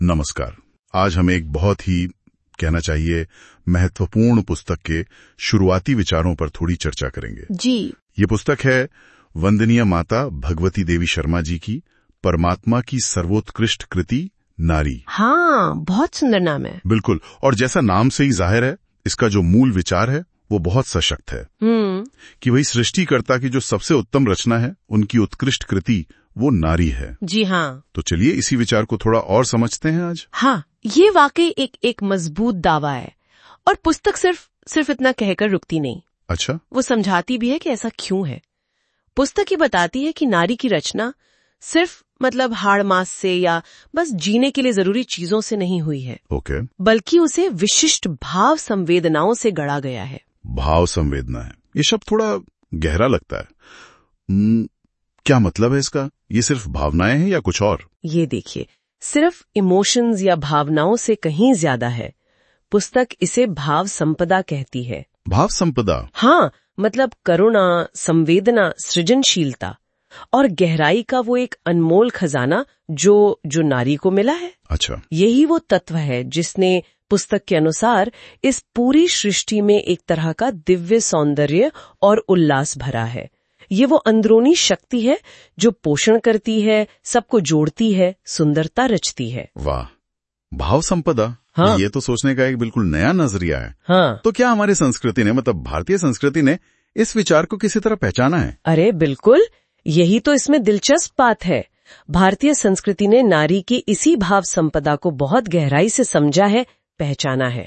नमस्कार। आज हम एक बहुत ही कहना चाहिए महत्वपूर्ण पुस्तक के शुरुआती विचारों पर थोड़ी चर्चा करेंगे। जी। ये पुस्तक है वंदनीय माता भगवती देवी शर्मा जी की परमात्मा की सर्वोत्कृष्ट कृति नारी। हाँ, बहुत सुंदर नाम है। बिल्कुल, और जैसा नाम से ही जाहिर है, इसका जो मूल विचार है वो बहुत सशक्त है कि वही सृष्टिकर्ता की जो सबसे उत्तम रचना है, उनकी उत्कृष्ट कृति वो नारी है। जी हाँ। तो चलिए इसी विचार को थोड़ा और समझते हैं आज। हाँ, ये वाकई एक मजबूत दावा है और पुस्तक सिर्फ इतना कहकर रुकती नहीं। अच्छा। वो समझाती भी है कि ऐसा क्यों है। पुस्तक ये बताती है कि नारी की रचना सिर्फ हाड़ मास से या बस जीने के लिए जरूरी चीजों से नहीं हुई है। ओके। बल्कि उसे विशिष्ट भाव संवेदनाओं से गढ़ा गया है। भाव संवेदना है, ये शब्द थोड़ा गहरा लगता है। क्या मतलब है इसका? ये सिर्फ भावनाएं हैं या कुछ और? ये देखिए, सिर्फ इमोशंस या भावनाओं से कहीं ज्यादा है। पुस्तक इसे भाव संपदा कहती है। भाव संपदा? हाँ, करुणा, संवेदना, सृजनशीलता और गहराई का वो एक अनमोल खजाना जो नारी को मिला है। अच्छा। यही वो तत्व है जिसने पुस्तक के अनुसार इस पूरी सृष्टि में एक तरह का दिव्य सौंदर्य और उल्लास भरा है। ये वो अंदरूनी शक्ति है जो पोषण करती है, सबको जोड़ती है, सुंदरता रचती है। वाह, भाव संपदा। हाँ। ये तो सोचने का एक बिल्कुल नया नजरिया है। हाँ। तो क्या हमारी संस्कृति ने, भारतीय संस्कृति ने इस विचार को किसी तरह पहचाना है? अरे बिल्कुल, यही तो इसमें दिलचस्प बात है। भारतीय संस्कृति ने नारी की इसी भाव संपदा को बहुत गहराई से समझा है, पहचाना है।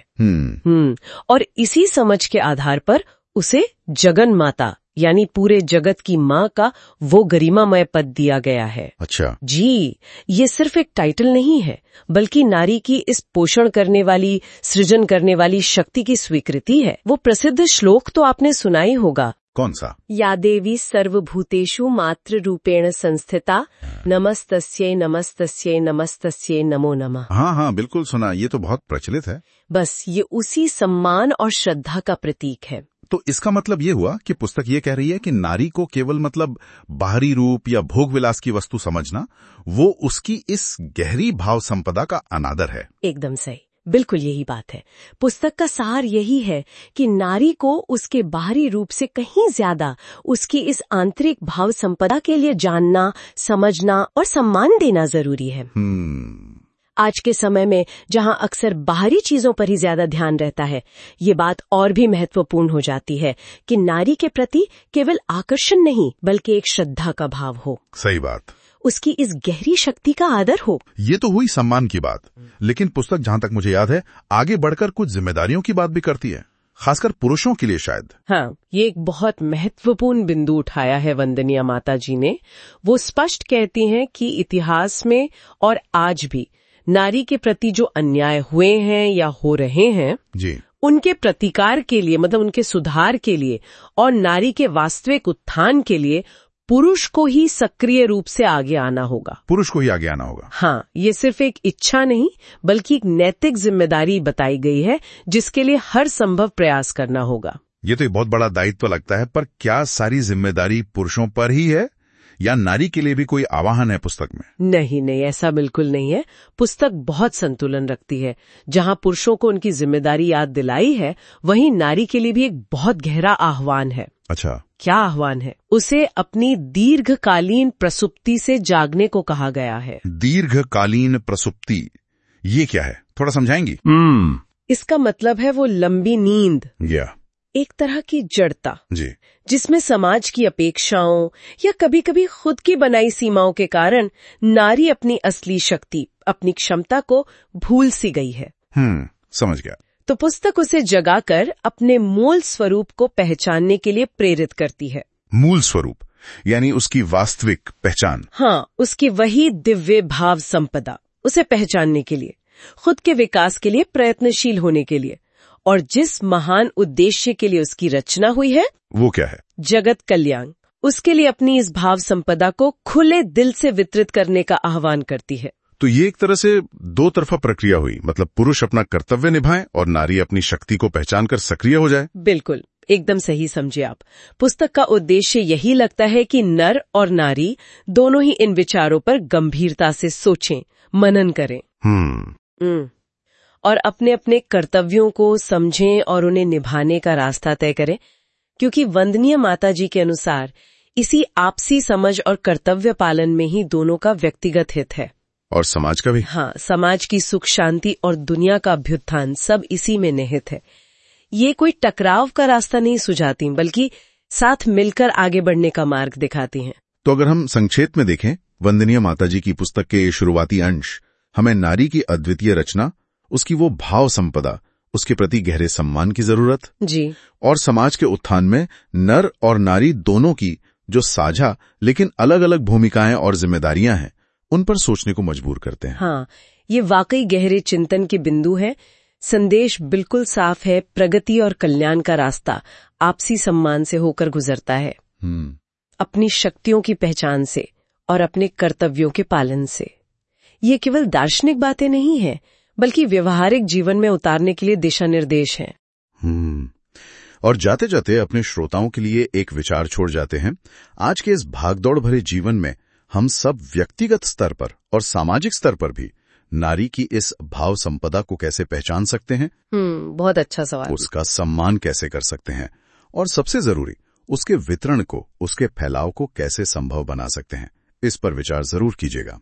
और इसी समझ के आधार पर उसे जगन माता यानी पूरे जगत की माँ का वो गरिमामय पद दिया गया है। अच्छा। जी, ये सिर्फ एक टाइटल नहीं है, बल्कि नारी की इस पोषण करने वाली, सृजन करने वाली शक्ति की स्वीकृति है। वो प्रसिद्ध श्लोक तो आपने सुना ही होगा। कौन सा? या देवी सर्वभूतेषु मातृ रूपेण संस्थिता, नमस्तस्यै नमस्तस्यै नमस्तस्यै नमो नमः। हाँ, बिल्कुल सुना। ये तो बहुत प्रचलित है। बस ये उसी सम्मान और श्रद्धा का प्रतीक है। तो इसका मतलब ये हुआ कि पुस्तक ये कह रही है कि नारी को केवल बाहरी रूप या भोग विलास की वस्तु समझना, वो उसकी इस गहरी भाव संपदा का अनादर है। एकदम सही, बिल्कुल यही बात है। पुस्तक का सार यही है कि नारी को उसके बाहरी रूप से कहीं ज्यादा उसकी इस आंतरिक भाव संपदा के लिए जानना, समझना और सम्मान देना जरूरी है। आज के समय में जहां अक्सर बाहरी चीजों पर ही ज्यादा ध्यान रहता है, ये बात और भी महत्वपूर्ण हो जाती है कि नारी के प्रति केवल आकर्षण नहीं, बल्कि एक श्रद्धा का भाव हो। सही बात। उसकी इस गहरी शक्ति का आदर हो। ये तो हुई सम्मान की बात, लेकिन पुस्तक जहां तक मुझे याद है आगे बढ़कर कुछ जिम्मेदारियों की बात भी करती है, खासकर पुरुषों के लिए शायद। हाँ, ये एक बहुत महत्वपूर्ण बिंदु उठाया है वंदनीय माता जी ने। वो स्पष्ट कहती हैं कि इतिहास में और आज भी नारी के प्रति जो अन्याय हुए हैं या हो रहे हैं जी, उनके प्रतिकार के लिए, उनके सुधार के लिए और नारी के वास्तविक उत्थान के लिए पुरुष को ही सक्रिय रूप से आगे आना होगा। पुरुष को ही आगे आना होगा। हाँ, ये सिर्फ एक इच्छा नहीं, बल्कि एक नैतिक जिम्मेदारी बताई गई है जिसके लिए हर संभव प्रयास करना होगा। ये तो एक बहुत बड़ा दायित्व लगता है, पर क्या सारी जिम्मेदारी पुरुषों पर ही है या नारी के लिए भी कोई आह्वान है पुस्तक में? नहीं, ऐसा बिल्कुल नहीं है। पुस्तक बहुत संतुलन रखती है। जहाँ पुरुषों को उनकी जिम्मेदारी याद दिलाई है, वहीं नारी के लिए भी एक बहुत गहरा आह्वान है। अच्छा। क्या आह्वान है? उसे अपनी दीर्घकालीन प्रसुप्ति से जागने को कहा गया है। दीर्घकालीन प्रसुप्ति, ये क्या है? थोड़ा समझाएंगी? इसका मतलब है वो लंबी नींद, एक तरह की जड़ता जी, जिसमें समाज की अपेक्षाओं या कभी-कभी खुद की बनाई सीमाओं के कारण नारी अपनी असली शक्ति, अपनी क्षमता को भूल सी गई है। समझ गया। तो पुस्तक उसे जगाकर अपने मूल स्वरूप को पहचानने के लिए प्रेरित करती है। मूल स्वरूप यानी उसकी वास्तविक पहचान? हाँ, उसकी वही दिव्य भाव संपदा, उसे पहचानने के लिए, खुद के विकास के लिए प्रयत्नशील होने के लिए, और जिस महान उद्देश्य के लिए उसकी रचना हुई है, वो क्या है? जगत कल्याण। उसके लिए अपनी इस भाव संपदा को खुले दिल से वितरित करने का आह्वान करती है। तो ये एक तरह से दो तरफा प्रक्रिया हुई, पुरुष अपना कर्तव्य निभाए और नारी अपनी शक्ति को पहचान कर सक्रिय हो जाए। बिल्कुल, एकदम सही समझे आप। पुस्तक का उद्देश्य यही लगता है कि नर और नारी दोनों ही इन विचारों पर गंभीरता से सोचें, मनन करें। और अपने अपने कर्तव्यों को समझें और उन्हें निभाने का रास्ता तय करें, क्योंकि वंदनीय माताजी के अनुसार इसी आपसी समझ और कर्तव्य पालन में ही दोनों का व्यक्तिगत हित है। और समाज का भी। हाँ, समाज की सुख शांति और दुनिया का अभ्युत्थान सब इसी में निहित है। ये कोई टकराव का रास्ता नहीं सुझाती, बल्कि साथ मिलकर आगे बढ़ने का मार्ग दिखाती हैं। तो अगर हम संक्षेप में देखें, वंदनीय माताजी की पुस्तक के शुरुआती अंश हमें नारी की अद्वितीय रचना, उसकी वो भाव संपदा, उसके प्रति गहरे सम्मान की जरूरत जी, और समाज के उत्थान में नर और नारी दोनों की जो साझा लेकिन अलग अलग भूमिकाएं और जिम्मेदारियां हैं, उन पर सोचने को मजबूर करते हैं। हाँ, ये वाकई गहरे चिंतन के बिंदु है। संदेश बिल्कुल साफ है, प्रगति और कल्याण का रास्ता आपसी सम्मान से होकर गुजरता है, अपनी शक्तियों की पहचान से और अपने कर्तव्यों के पालन से। ये केवल दार्शनिक बातें नहीं है, बल्कि व्यवहारिक जीवन में उतारने के लिए दिशा निर्देश हैं। और जाते जाते अपने श्रोताओं के लिए एक विचार छोड़ जाते हैं। आज के इस भागदौड़ भरे जीवन में हम सब व्यक्तिगत स्तर पर और सामाजिक स्तर पर भी नारी की इस भाव संपदा को कैसे पहचान सकते हैं? बहुत अच्छा सवाल। उसका सम्मान कैसे कर सकते हैं? और सबसे जरूरी, उसके वितरण को, उसके फैलाव को कैसे संभव बना सकते हैं? इस पर विचार जरूर कीजिएगा।